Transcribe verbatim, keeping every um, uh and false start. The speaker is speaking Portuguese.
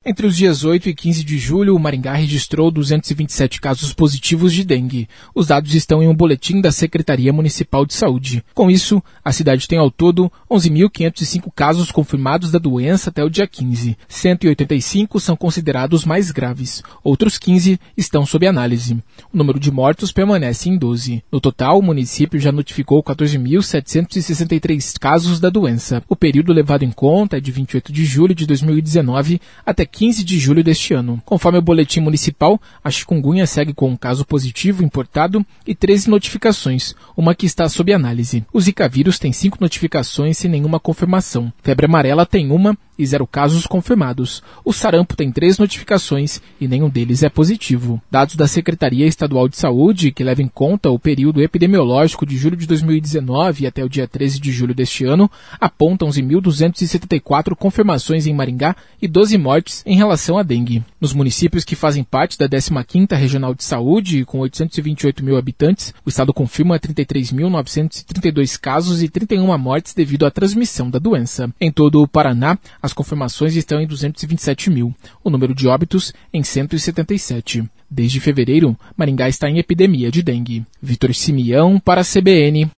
Entre os dias oito e quinze de julho, o Maringá registrou duzentos e vinte e sete casos positivos de dengue. Os dados estão em um boletim da Secretaria Municipal de Saúde. Com isso, a cidade tem ao todo onze mil quinhentos e cinco casos confirmados da doença até o dia quinze. cento e oitenta e cinco são considerados mais graves. Outros quinze estão sob análise. O número de mortos permanece em doze. No total, o município já notificou quatorze mil setecentos e sessenta e três casos da doença. O período levado em conta é de vinte e oito de julho de dois mil e dezenove até quinze de julho deste ano. Conforme o boletim municipal, a chikungunya segue com um caso positivo importado e treze notificações, uma que está sob análise. O Zika vírus tem cinco notificações sem nenhuma confirmação. Febre amarela tem uma e zero casos confirmados. O sarampo tem três notificações e nenhum deles é positivo. Dados da Secretaria Estadual de Saúde, que leva em conta o período epidemiológico de julho de dois mil e dezenove até o dia treze de julho deste ano, apontam onze mil duzentos e setenta e quatro confirmações em Maringá e doze mortes em relação à dengue. Nos municípios que fazem parte da décima quinta Regional de Saúde, com oitocentos e vinte e oito mil habitantes, o estado confirma trinta e três mil novecentos e trinta e dois casos e trinta e uma mortes devido à transmissão da doença. Em todo o Paraná, as confirmações estão em duzentos e vinte e sete mil, o número de óbitos em cento e setenta e sete. Desde fevereiro, Maringá está em epidemia de dengue. Vitor Simeão para a C B N.